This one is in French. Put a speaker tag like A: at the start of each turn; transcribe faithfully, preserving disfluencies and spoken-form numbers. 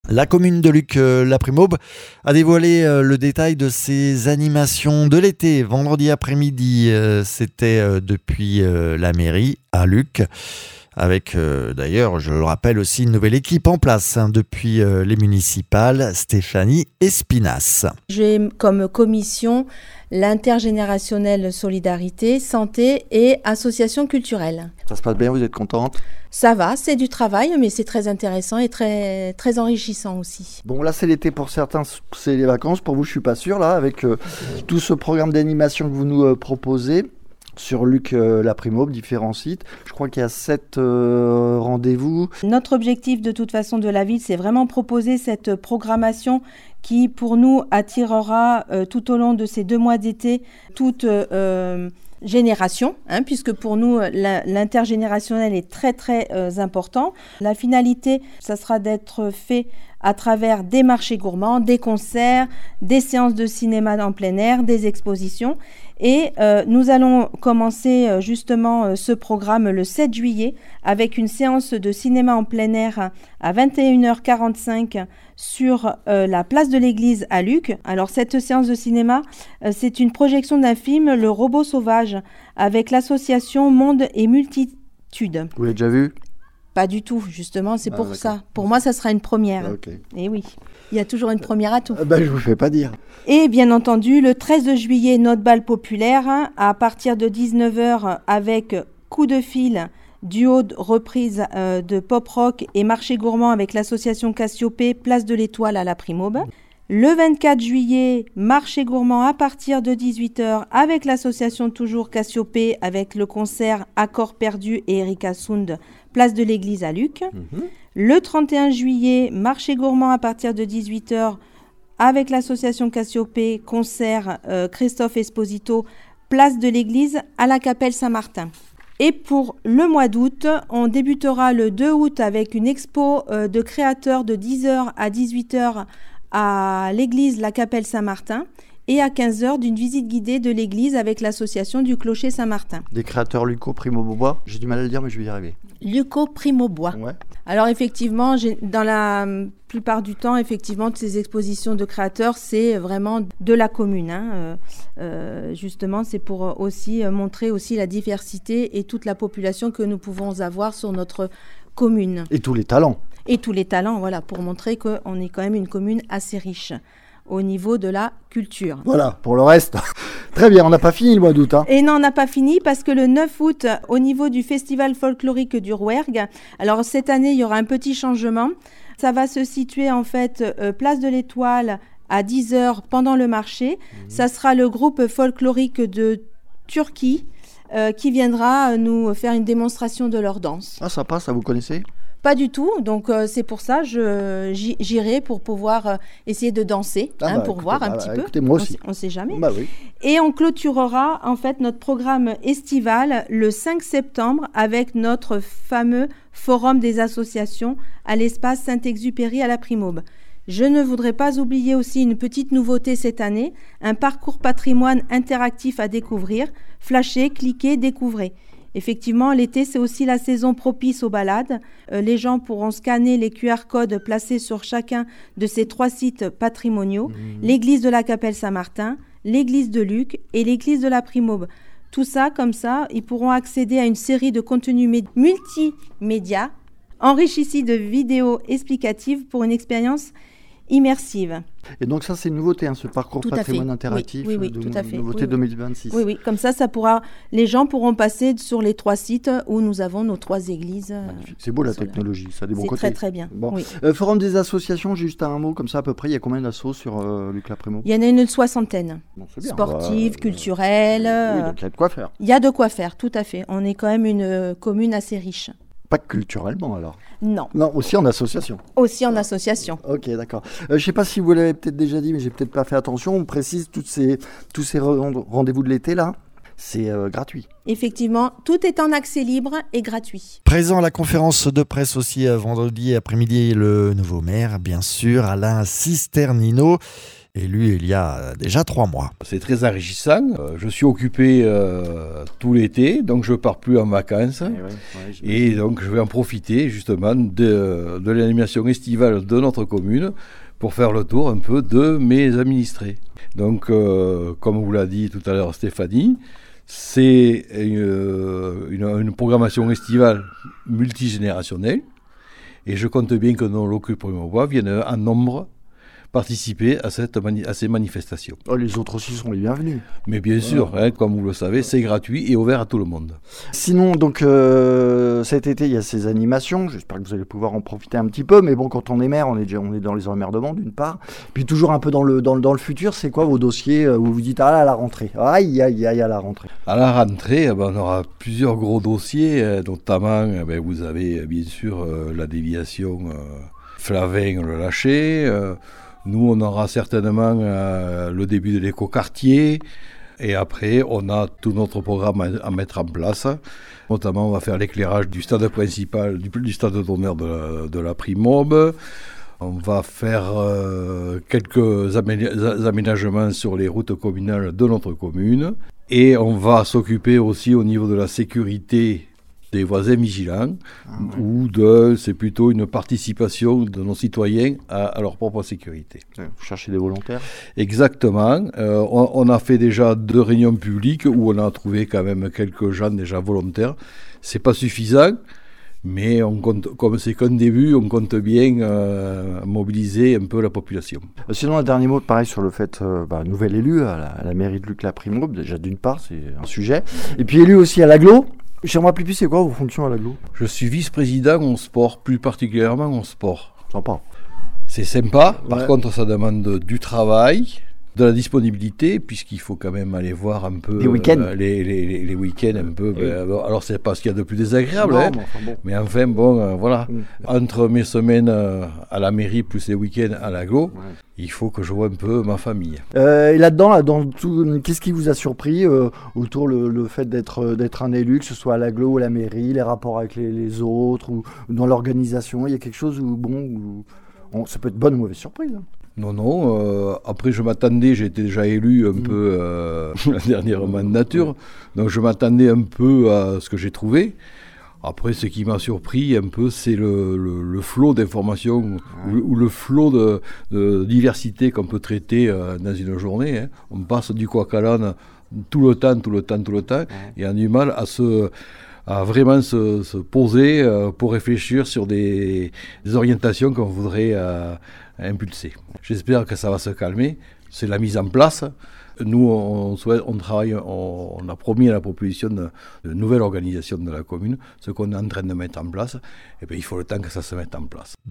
A: La commune de Luc-la-Primaube a dévoilé le détail de ses animations de l'été. Vendredi après-midi, c'était depuis la mairie à Luc. Avec euh, d'ailleurs, je le rappelle aussi, une nouvelle équipe en place hein, depuis euh, les municipales, Stéphanie Espinas.
B: J'ai comme commission l'intergénérationnelle solidarité, santé et association culturelle.
C: Ça se passe bien, vous êtes contente ?
B: Ça va, c'est du travail, mais c'est très intéressant et très, très enrichissant aussi.
C: Bon, là c'est l'été pour certains, c'est les vacances. Pour vous, je suis pas sûr, là, avec euh, tout ce programme d'animation que vous nous euh, proposez. Sur Luc-la-Primaube, différents sites. Je crois qu'il y a sept euh, rendez-vous.
B: Notre objectif de toute façon de la ville, c'est vraiment proposer cette programmation qui, pour nous, attirera euh, tout au long de ces deux mois d'été toute euh, génération, hein, puisque pour nous, la, l'intergénérationnel est très, très euh, important. La finalité, ça sera d'être fait à travers des marchés gourmands, des concerts, des séances de cinéma en plein air, des expositions. Et euh, nous allons commencer euh, justement euh, ce programme le sept juillet avec une séance de cinéma en plein air à vingt et une heures quarante-cinq sur euh, la place de l'église à Luc. Alors cette séance de cinéma, euh, c'est une projection d'un film, Le Robot Sauvage, avec l'association Monde et Multitude.
C: Vous l'avez déjà vu ?
B: Pas du tout, justement, c'est
C: ah,
B: pour
C: d'accord.
B: ça. Pour moi, ça sera une première.
C: Ah, okay.
B: Et oui, il y a toujours une première à tout.
C: Ah, ben, je vous fais pas dire.
B: Et bien entendu, le treize juillet, notre bal populaire, hein, à partir de dix-neuf heures, avec Coup de fil, duo de reprise euh, de pop-rock et marché gourmand avec l'association Cassiopée, place de l'Étoile à la Primaube. Le vingt-quatre juillet, marché gourmand à partir de dix-huit heures avec l'association toujours Cassiopée avec le concert Accords perdus et Erika Sund, place de l'église à Luc. Mmh. Le trente et un juillet, marché gourmand à partir de dix-huit heures avec l'association Cassiopée, concert euh, Christophe Esposito, place de l'église à la Capelle Saint-Martin. Et pour le mois d'août, on débutera le deux août avec une expo euh, de créateurs de dix heures à dix-huit heures à l'église La Capelle Saint-Martin et à quinze heures d'une visite guidée de l'église avec l'association du Clocher Saint-Martin.
C: Des créateurs Luco-Primaube-Bois, j'ai du mal à le dire mais je vais y arriver.
B: Luco-Primaube-Bois. Ouais. Alors effectivement, j'ai, dans la plupart du temps, effectivement, ces expositions de créateurs, c'est vraiment de la commune. Hein. Euh, euh, justement, c'est pour aussi montrer aussi la diversité et toute la population que nous pouvons avoir sur notre commune.
C: Et tous les talents.
B: Et tous les talents, voilà, pour montrer qu'on est quand même une commune assez riche au niveau de la culture.
C: Voilà, pour le reste. Très bien, on n'a pas fini le mois d'août. Hein.
B: Et non, on n'a pas fini parce que le neuf août, au niveau du festival folklorique du Rouergue, alors cette année, il y aura un petit changement. Ça va se situer en fait euh, place de l'Étoile à dix heures pendant le marché. Mmh. Ça sera le groupe folklorique de Turquie euh, qui viendra nous faire une démonstration de leur danse.
C: Ah, sympa, ça vous connaissez ?
B: Pas du tout, donc euh, c'est pour ça je j'irai pour pouvoir euh, essayer de danser, ah hein, bah, pour écoutez, voir un bah, petit bah, peu.
C: Écoutez, moi aussi.
B: On ne sait jamais.
C: Bah, oui.
B: Et on clôturera en fait notre programme estival le cinq septembre avec notre fameux forum des associations à l'espace Saint-Exupéry à la Primaube. Je ne voudrais pas oublier aussi une petite nouveauté cette année, un parcours patrimoine interactif à découvrir. Flashez, cliquez, découvrez. Effectivement, l'été, c'est aussi la saison propice aux balades. Euh, les gens pourront scanner les Q R codes placés sur chacun de ces trois sites patrimoniaux, mmh. l'église de la Capelle Saint-Martin, l'église de Luc et l'église de la Primaube. Tout ça, comme ça, ils pourront accéder à une série de contenus mé- multimédia enrichis de vidéos explicatives pour une expérience immersive.
C: Et donc ça, c'est une nouveauté, hein, ce parcours
B: tout
C: patrimoine interactif,
B: oui, oui, oui,
C: de
B: tout à fait.
C: nouveauté
B: oui,
C: deux mille vingt-six.
B: Oui, oui, comme ça, ça pourra, les gens pourront passer sur les trois sites où nous avons nos trois églises.
C: Magnifique. C'est beau la technologie, ça a des bons côtés.
B: C'est très très bien.
C: Bon.
B: Oui.
C: Euh, Forum des associations, juste un mot comme ça à peu près, il y a combien d'assauts sur euh, Luc-la-Primaube ?
B: Il y en a une soixantaine.
C: Bon, c'est bien.
B: Sportives,
C: bah,
B: culturelles.
C: Euh, oui, donc il y a de quoi faire.
B: Il y a de quoi faire, tout à fait. On est quand même une euh, commune assez riche.
C: Pas culturellement alors ?
B: Non.
C: Non, aussi en association.
B: Aussi en association.
C: Ok, d'accord. Euh, je ne sais pas si vous l'avez peut-être déjà dit, mais j'ai peut-être pas fait attention. On précise toutes ces, tous ces rendez-vous de l'été là. C'est euh, gratuit.
B: Effectivement, tout est en accès libre et gratuit.
A: Présent à la conférence de presse aussi euh, vendredi après-midi, le nouveau maire, bien sûr, Alain Cisternino. élu il y a déjà trois mois.
D: C'est très enrichissant. Euh, je suis occupé euh, tout l'été, donc je ne pars plus en vacances.
C: Eh ouais, ouais,
D: et donc je vais en profiter justement de, de l'animation estivale de notre commune pour faire le tour un peu de mes administrés. Donc, euh, comme vous l'a dit tout à l'heure Stéphanie, c'est une, une, une programmation estivale multigénérationnelle. Et je compte bien que nos locaux primo-bois viennent en nombre participer à, cette mani- à ces manifestations.
C: Oh, les autres aussi sont les bienvenus.
D: Mais bien sûr, hein, comme vous le savez, c'est gratuit et ouvert à tout le monde.
C: Sinon, donc euh, cet été, il y a ces animations. J'espère que vous allez pouvoir en profiter un petit peu. Mais bon, quand on est maire, on est, déjà, on est dans les emmerdements d'une part. Puis toujours un peu dans le, dans, le- dans le futur, c'est quoi vos dossiers où vous vous dites, ah là, à la rentrée. Aïe, aïe, aïe, à la rentrée.
D: À la rentrée, eh ben, on aura plusieurs gros dossiers, euh, notamment, eh ben, vous avez euh, bien sûr euh, la déviation euh, Flavin-le Lâcher. Euh, nous, on aura certainement euh, le début de l'écoquartier. Et après, on a tout notre programme à, à mettre en place. Notamment, on va faire l'éclairage du stade principal, du, du stade d'honneur de la, de la Primob. On va faire euh, quelques amé- aménagements sur les routes communales de notre commune. Et on va s'occuper aussi au niveau de la sécurité des voisins vigilants,
C: Ah, ouais.
D: ou de, c'est plutôt une participation de nos citoyens à, à leur propre sécurité.
C: Vous cherchez des volontaires.
D: Exactement. Euh, on, on a fait déjà deux réunions publiques où on a trouvé quand même quelques gens déjà volontaires. C'est pas suffisant, mais on compte, comme c'est qu'un début, on compte bien euh, mobiliser un peu la population.
C: Euh, Sinon, un dernier mot, pareil, sur le fait, euh, bah, nouvel élu à la, à la mairie de Luc-la-Primob. Déjà, d'une part, c'est un sujet. Et puis, élu aussi à l'aglo. J'aimerais plus, c'est quoi vos fonctions à l'aglo?
D: Je suis vice-président en sport, plus particulièrement en sport.
C: Sympa.
D: C'est sympa, par
C: Ouais.
D: contre ça demande du travail, de la disponibilité, puisqu'il faut quand même aller voir un peu
C: Les week-ends.
D: euh, les, les, les, les week-ends un peu.
C: Oui.
D: Ben, bon, alors c'est pas ce qu'il y a de plus désagréable,
C: Non,
D: hein,
C: mais enfin bon.
D: mais enfin bon, euh, voilà.
C: Mm.
D: Entre mes semaines euh, à la mairie plus les week-ends à l'aglo,
C: Ouais.
D: il faut que je vois un peu ma famille.
C: Euh, et là-dedans, là, dans tout, qu'est-ce qui vous a surpris euh, autour le, le fait d'être euh, d'être un élu, que ce soit à l'agglo ou à la mairie, les rapports avec les, les autres ou, ou dans l'organisation? Il y a quelque chose où, bon, où, on- ça peut être bonne ou mauvaise surprise. Hein.
D: Non, non, euh, après je m'attendais, j'ai été déjà élu un
C: Mm.
D: peu euh, la dernière mandature, donc je m'attendais un peu à ce que j'ai trouvé. Après, ce qui m'a surpris un peu, c'est le, le, le flot d'informations
C: Ouais.
D: ou, ou le flot de, de diversité qu'on peut traiter euh, dans une journée. Hein. On passe du coq à l'âne tout le temps, tout le temps, tout le temps,
C: Ouais.
D: et on a du mal à se... à vraiment se, se poser euh, pour réfléchir sur des, des orientations qu'on voudrait euh, impulser. J'espère que ça va se calmer. C'est la mise en place. Nous, on, souhaite, on travaille, on, on a promis à la proposition de, de nouvelle organisation de la commune, ce qu'on est en train de mettre en place. Et bien, il faut le temps que ça se mette en place.